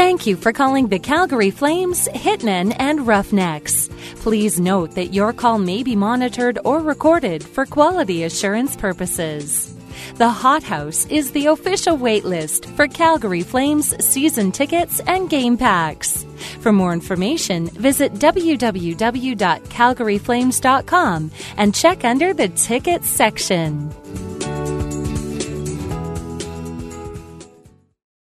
Thank you for calling the Calgary Flames, Hitmen, and Roughnecks. Please note that your call may be monitored or recorded for quality assurance purposes. The Hot House is the official waitlist for Calgary Flames season tickets and game packs. For more information, visit www.calgaryflames.com and check under the tickets section.